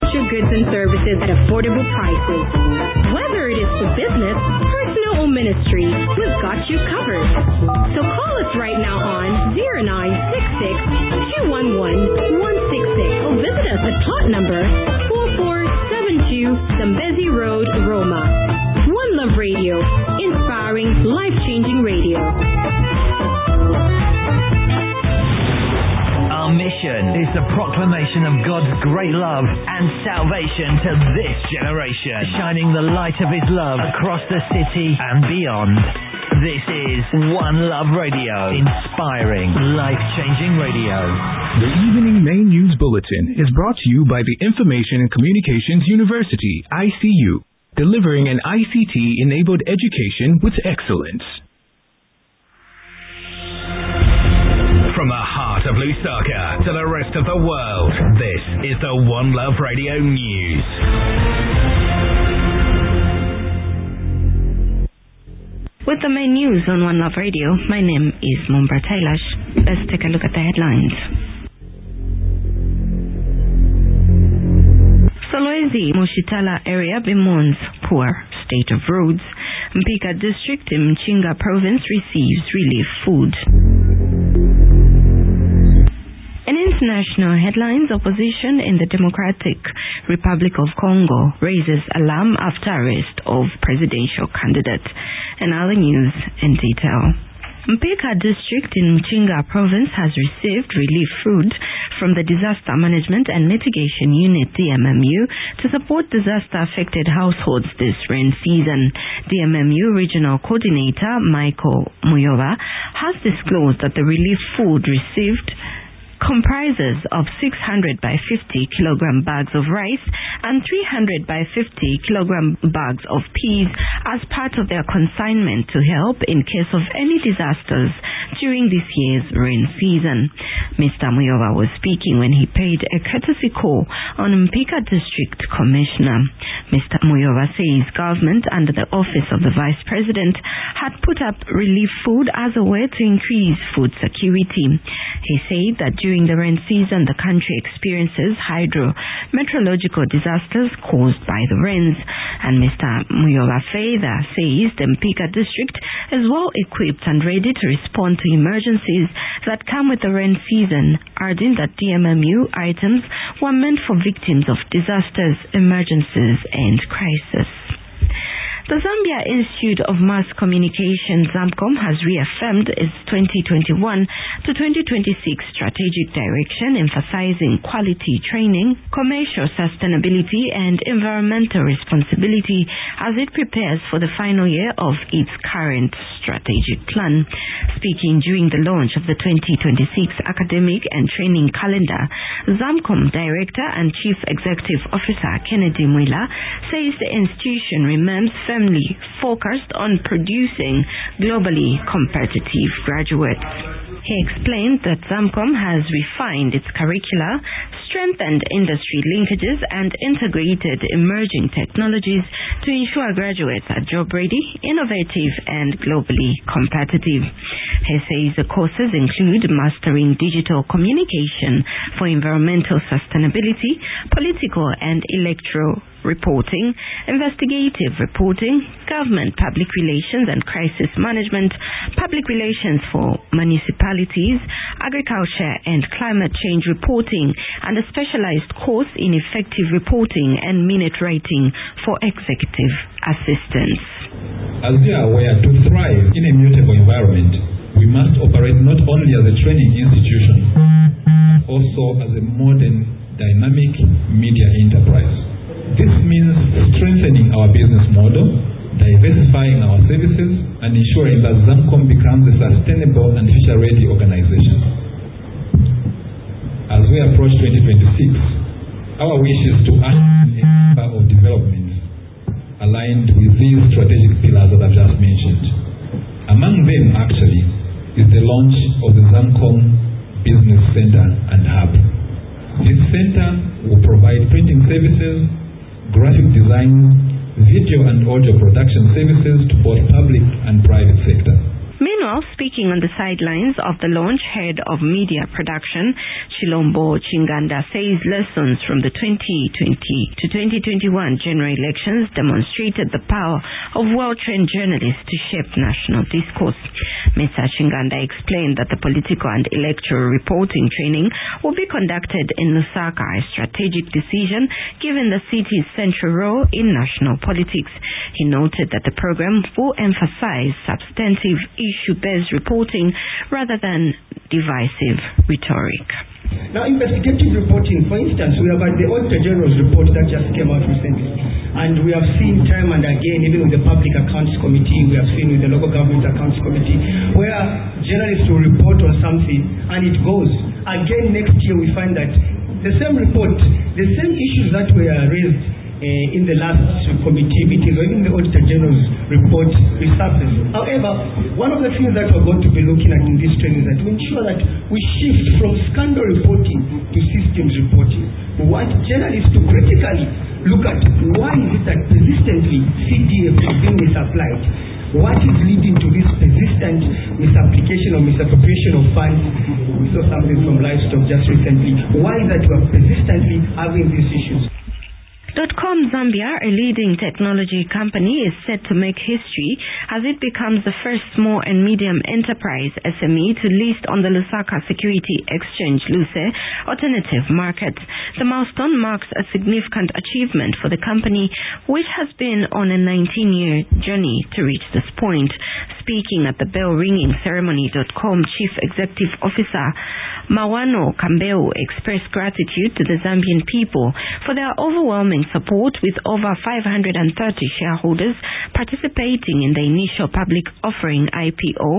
essential goods and services at affordable prices. Whether it is for business, personal, or ministry, we've got you covered. So call us right now on 0966-211-166 or visit us at plot number 4472 Zambezi Road, Roma. One Love Radio, inspiring, life-changing radio. Our mission is the proclamation of God's great love and salvation to this generation, shining the light of His love across the city and beyond. This is One Love Radio, inspiring, life-changing radio. The Evening Main News Bulletin is brought to you by the Information and Communications University, ICU, delivering an ICT-enabled education with excellence. From the heart of Lusaka to the rest of the world, this is the One Love Radio News. With the main news on One Love Radio, my name is Mumbar Tailash. Let's take a look at the headlines. Solwezi Mushitala area bemoans poor state of roads. Mpika district in Mchinga province receives relief food. In international headlines, opposition in the Democratic Republic of Congo raises alarm after arrest of presidential candidate. And other news in detail. Mpika district in Mchinga province has received relief food from the Disaster Management and Mitigation Unit DMMU to support disaster-affected households this rain season. DMMU Regional Coordinator Michael Muyova has disclosed that the relief food received comprises of 600 by 50 kilogram bags of rice and 300 by 50 kilogram bags of peas as part of their consignment to help in case of any disasters during this year's rain season. Mr. Muyova was speaking when he paid a courtesy call on Mpika District Commissioner. Mr. Muyova says government under the Office of the Vice President had put up relief food as a way to increase food security. He said that during the rain season, the country experiences hydro-meteorological disasters caused by the rains. And Mr. Muyova further says the Mpika district is well equipped and ready to respond to emergencies that come with the rain season, adding that DMMU items were meant for victims of disasters, emergencies, and crisis. The Zambia Institute of Mass Communication, ZAMCOM, has reaffirmed its 2021 to 2026 strategic direction, emphasizing quality training, commercial sustainability, and environmental responsibility as it prepares for the final year of its current strategic plan. Speaking during the launch of the 2026 academic and training calendar, ZAMCOM Director and Chief Executive Officer Kennedy Mwila says the institution remains firmly focused on producing globally competitive graduates. He explained that ZAMCOM has refined its curricula, strengthened industry linkages, and integrated emerging technologies to ensure graduates are job-ready, innovative, and globally competitive. He says the courses include mastering digital communication for environmental sustainability, political and electoral reporting, investigative reporting, government public relations and crisis management, public relations for municipalities, agriculture and climate change reporting, and a specialized course in effective reporting and minute writing for executive assistants. As we are aware, to thrive in a mutable environment, we must operate not only as a training institution, also as a modern, dynamic media enterprise. This means strengthening our business model, diversifying our services, and ensuring that ZAMCOM becomes a sustainable and future-ready organization. As we approach 2026, our wish is to act a number of developments aligned with these strategic pillars that I've just mentioned. Among them, actually, is the launch of the ZAMCOM Business Center and Hub. This center will provide printing services, graphic design, video and audio production services to both public and private sector. Meanwhile, speaking on the sidelines of the launch, head of media production, Chilombo Chinganda says lessons from the 2020 to 2021 general elections demonstrated the power of well-trained journalists to shape national discourse. Mr. Chinganda explained that the political and electoral reporting training will be conducted in Lusaka, a strategic decision given the city's central role in national politics. He noted that the program will emphasize substantive issue-based reporting rather than divisive rhetoric. Now, investigative reporting, for instance, we have had the Auditor General's report that just came out recently. And we have seen time and again, even with the Public Accounts Committee, we have seen with the Local Government Accounts Committee, where journalists will report on something and it goes. Again, next year we find that the same report, the same issues that were raised in the last committee meeting or in the Auditor General's report resurface. However, one of the things that we're going to be looking at in this training is that to ensure that we shift from scandal reporting to systems reporting. We want journalists to critically look at why is it that persistently CDF is being misapplied. What is leading to this persistent misapplication or misappropriation of funds? We saw something from Livestock just recently. Why is that we are persistently having these issues? .com Zambia, a leading technology company, is set to make history as it becomes the first small and medium enterprise SME to list on the Lusaka Security Exchange LUSE alternative market. The milestone marks a significant achievement for the company, which has been on a 19-year journey to reach this point. Speaking at the bell-ringing ceremony, .com Chief Executive Officer Mawano Kambeu expressed gratitude to the Zambian people for their overwhelming support, with over 530 shareholders participating in the initial public offering IPO,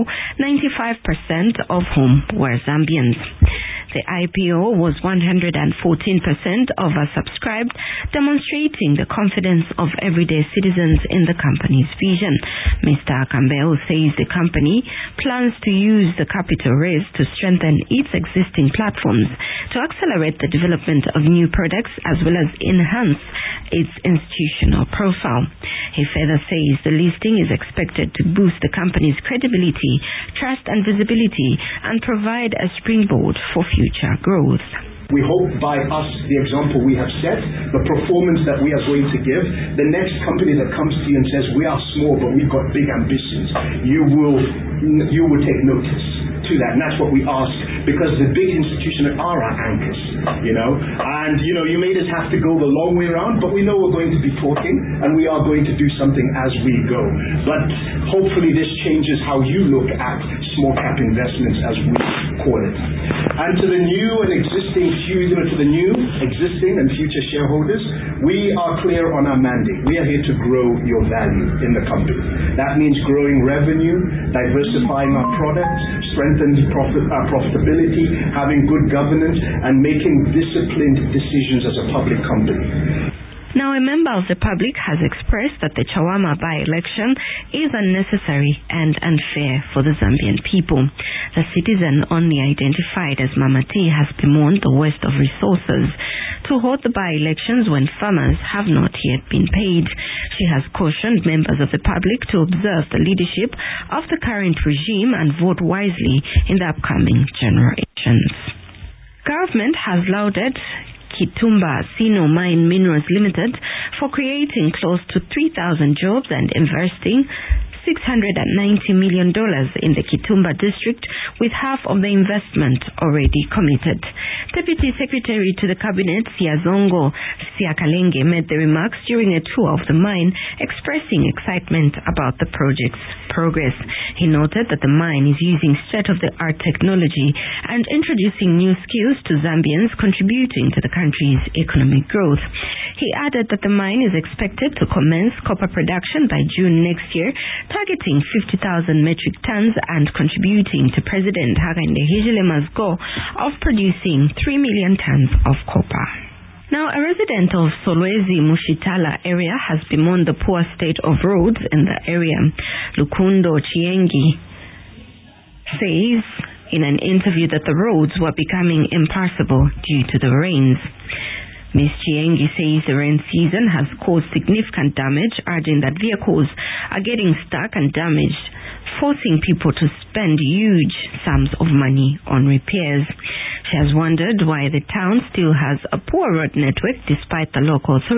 95% of whom were Zambians. The IPO was 114% oversubscribed, demonstrating the confidence of everyday citizens in the company's vision. Mr. Kambeu says the company plans to use the capital raise to strengthen its existing platforms, to accelerate the development of new products, as well as enhance its institutional profile. He further says the listing is expected to boost the company's credibility, trust and visibility, and provide a springboard for future growth. We hope by us, the example we have set, the performance that we are going to give, the next company that comes to you and says, we are small but we've got big ambitions, you will take notice to that. And that's what we ask, because the big institutions are our anchors, and you may just have to go the long way around, but we know we're going to be talking and we are going to do something as we go. But hopefully this changes how you look at small cap investments, as we call it. And to the new and existing and future shareholders, we are clear on our mandate. We are here to grow your value in the company. That means growing revenue, diversifying our products, strengthening profitability, having good governance, and making disciplined decisions as a public company. Now, a member of the public has expressed that the Chawama by-election is unnecessary and unfair for the Zambian people. The citizen, only identified as Mama T, has bemoaned the waste of resources to hold the by-elections when farmers have not yet been paid. She has cautioned members of the public to observe the leadership of the current regime and vote wisely in the upcoming general elections. Government has lauded Kitumba Sino Mine Minerals Limited for creating close to 3,000 jobs and investing $690 million in the Kitumba district, with half of the investment already committed. Deputy Secretary to the Cabinet Siazongo Siakalenge made the remarks during a tour of the mine, expressing excitement about the project's progress. He noted that the mine is using state-of-the-art technology and introducing new skills to Zambians, contributing to the country's economic growth. He added that the mine is expected to commence copper production by June next year, targeting 50,000 metric tons and contributing to President Hakainde Hichilema's goal of producing 3 million tons of copper. Now, a resident of Solwezi Mushitala area has bemoaned the poor state of roads in the area. Lukundo Chiengi says in an interview that the roads were becoming impassable due to the rains. Ms. Chiengi says the rain season has caused significant damage, urging that vehicles are getting stuck and damaged forcing people to spend huge sums of money on repairs. She has wondered why the town still has a poor road network despite the local authority